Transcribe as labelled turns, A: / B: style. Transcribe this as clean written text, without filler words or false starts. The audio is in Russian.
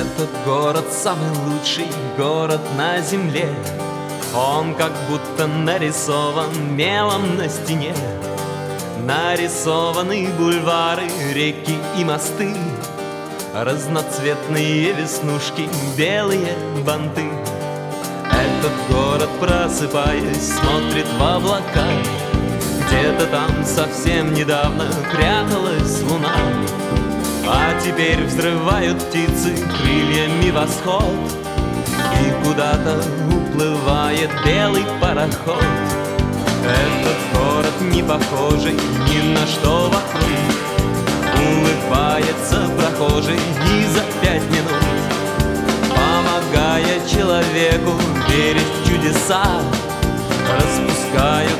A: Этот город самый лучший город на земле. Он как будто нарисован мелом на стене. Нарисованы бульвары, реки и мосты, разноцветные веснушки, белые банты. Этот город, просыпаясь, смотрит в облака. Где-то там совсем недавно пряталась луна, а теперь взрывают птицы крыльями восход, и куда-то уплывает белый пароход. Этот город не похожий ни на что вокруг. Улыбается прохожий и за 5 минут, помогая человеку верить в чудеса, распускают